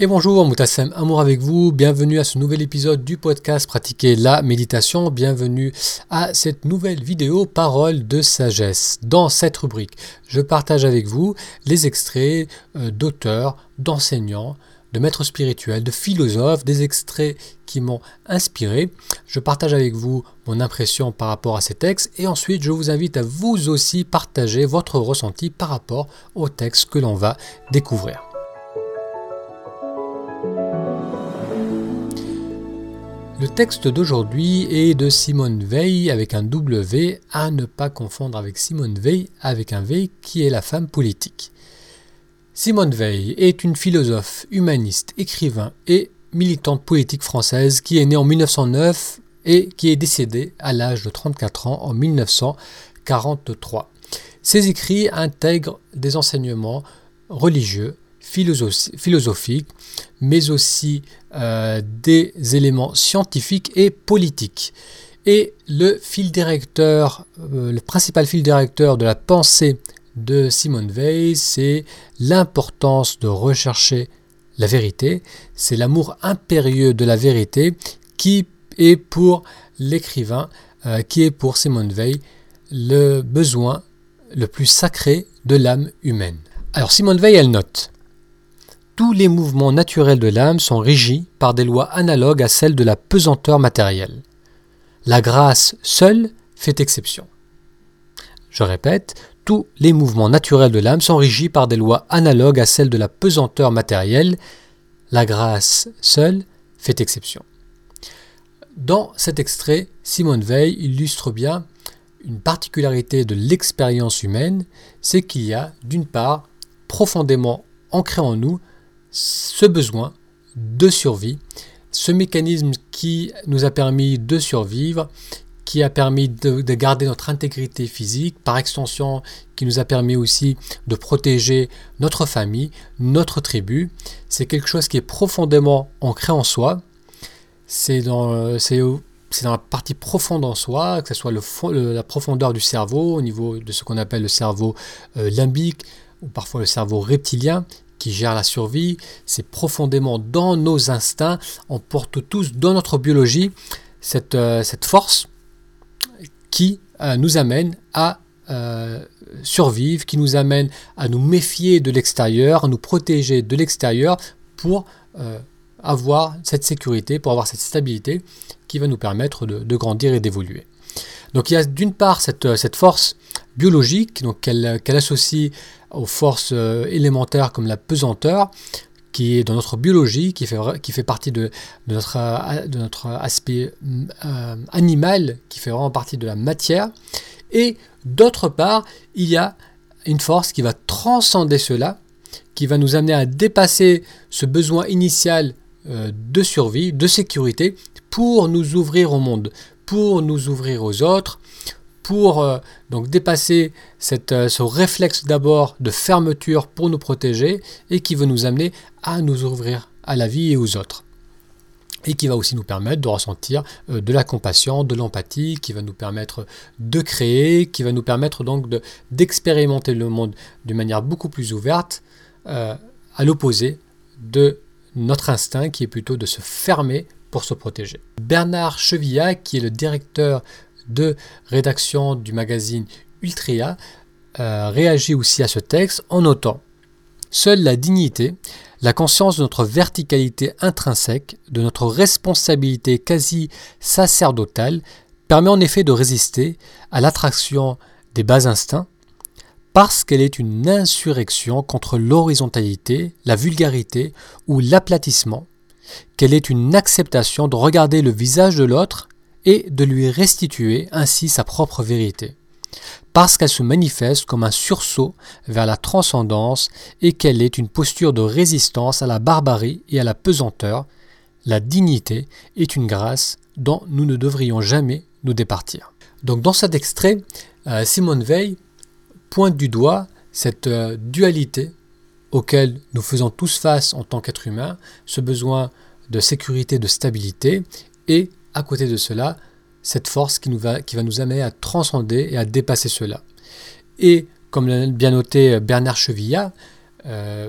Et bonjour, Moutassem Amour avec vous, bienvenue à ce nouvel épisode du podcast Pratiquer la méditation, bienvenue à cette nouvelle vidéo Paroles de sagesse. Dans cette rubrique, je partage avec vous les extraits d'auteurs, d'enseignants, de maîtres spirituels, de philosophes, des extraits qui m'ont inspiré. Je partage avec vous mon impression par rapport à ces textes et ensuite je vous invite à vous aussi partager votre ressenti par rapport aux textes que l'on va découvrir. Le texte d'aujourd'hui est de Simone Weil avec un W, à ne pas confondre avec Simone Veil avec un V qui est la femme politique. Simone Weil est une philosophe, humaniste, écrivain et militante politique française qui est née en 1909 et qui est décédée à l'âge de 34 ans en 1943. Ses écrits intègrent des enseignements religieux, philosophiques, mais aussi des éléments scientifiques et politiques. Et le principal fil directeur de la pensée de Simone Weil, c'est l'importance de rechercher la vérité, c'est l'amour impérieux de la vérité qui est pour l'écrivain, qui est pour Simone Weil, le besoin le plus sacré de l'âme humaine. Alors Simone Weil, elle note: tous les mouvements naturels de l'âme sont régis par des lois analogues à celles de la pesanteur matérielle. La grâce seule fait exception. Je répète, tous les mouvements naturels de l'âme sont régis par des lois analogues à celles de la pesanteur matérielle. La grâce seule fait exception. Dans cet extrait, Simone Weil illustre bien une particularité de l'expérience humaine, c'est qu'il y a d'une part profondément ancré en nous ce besoin de survie, ce mécanisme qui nous a permis de survivre, qui a permis de garder notre intégrité physique, par extension qui nous a permis aussi de protéger notre famille, notre tribu. C'est quelque chose qui est profondément ancré en soi, c'est dans la partie profonde en soi, que ce soit la profondeur du cerveau, au niveau de ce qu'on appelle le cerveau limbique, ou parfois le cerveau reptilien, qui gère la survie. C'est profondément dans nos instincts. On porte tous dans notre biologie cette force qui nous amène à survivre, qui nous amène à nous méfier de l'extérieur, à nous protéger de l'extérieur pour avoir cette sécurité, pour avoir cette stabilité qui va nous permettre de grandir et d'évoluer. Donc il y a d'une part cette force biologique qu'elle associe aux forces élémentaires comme la pesanteur, qui est dans notre biologie, qui fait partie de notre aspect animal, qui fait vraiment partie de la matière. Et d'autre part, il y a une force qui va transcender cela, qui va nous amener à dépasser ce besoin initial de survie, de sécurité, pour nous ouvrir au monde, pour nous ouvrir aux autres, pour donc dépasser ce réflexe d'abord de fermeture pour nous protéger et qui veut nous amener à nous ouvrir à la vie et aux autres. Et qui va aussi nous permettre de ressentir de la compassion, de l'empathie, qui va nous permettre de créer, qui va nous permettre donc d'expérimenter le monde d'une manière beaucoup plus ouverte, à l'opposé de notre instinct qui est plutôt de se fermer pour se protéger. Bernard Chevillac, qui est le directeur de rédaction du magazine Ultria, réagit aussi à ce texte en notant: seule la dignité, la conscience de notre verticalité intrinsèque, de notre responsabilité quasi sacerdotale, permet en effet de résister à l'attraction des bas instincts, parce qu'elle est une insurrection contre l'horizontalité, la vulgarité ou l'aplatissement, qu'elle est une acceptation de regarder le visage de l'autre et de lui restituer ainsi sa propre vérité, parce qu'elle se manifeste comme un sursaut vers la transcendance et qu'elle est une posture de résistance à la barbarie et à la pesanteur. La dignité est une grâce dont nous ne devrions jamais nous départir. Donc dans cet extrait, Simone Weil pointe du doigt cette dualité auquel nous faisons tous face en tant qu'êtres humains, ce besoin de sécurité, de stabilité, et à côté de cela, cette force qui va nous amener à transcender et à dépasser cela. Et comme l'a bien noté Bernard Chevillac,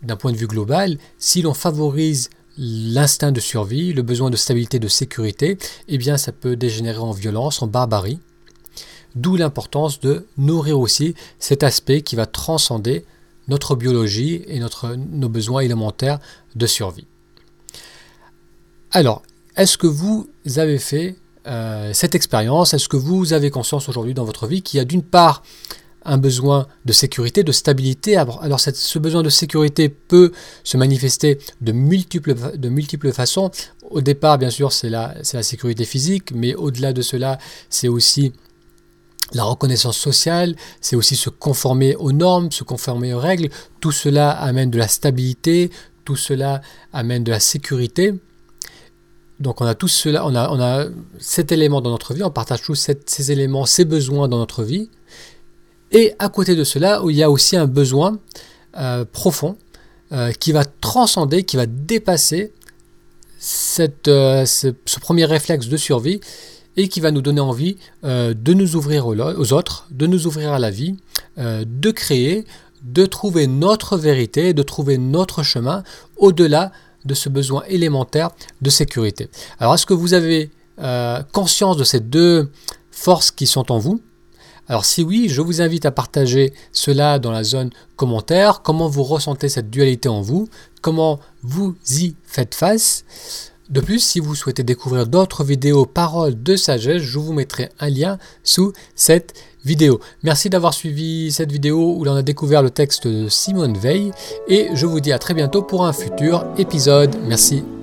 d'un point de vue global, si l'on favorise l'instinct de survie, le besoin de stabilité, de sécurité, eh bien ça peut dégénérer en violence, en barbarie. D'où l'importance de nourrir aussi cet aspect qui va transcender notre biologie et nos besoins élémentaires de survie. Alors, est-ce que vous avez fait cette expérience? Est-ce que vous avez conscience aujourd'hui dans votre vie qu'il y a d'une part un besoin de sécurité, de stabilité? Alors ce besoin de sécurité peut se manifester de multiples façons. Au départ, bien sûr, c'est la sécurité physique, mais au-delà de cela, c'est aussi la reconnaissance sociale, c'est aussi se conformer aux normes, se conformer aux règles. Tout cela amène de la stabilité, tout cela amène de la sécurité. Donc on a tout cela, on a cet élément dans notre vie, on partage tous ces éléments, ces besoins dans notre vie. Et à côté de cela, il y a aussi un besoin profond qui va transcender, qui va dépasser ce premier réflexe de survie et qui va nous donner envie de nous ouvrir aux autres, de nous ouvrir à la vie, de créer, de trouver notre vérité, de trouver notre chemin au-delà de ce besoin élémentaire de sécurité. Alors, est-ce que vous avez conscience de ces deux forces qui sont en vous? Alors si oui, je vous invite à partager cela dans la zone commentaire, comment vous ressentez cette dualité en vous, comment vous y faites face. De plus, si vous souhaitez découvrir d'autres vidéos paroles de sagesse, je vous mettrai un lien sous cette vidéo. Merci d'avoir suivi cette vidéo où l'on a découvert le texte de Simone Weil et je vous dis à très bientôt pour un futur épisode. Merci.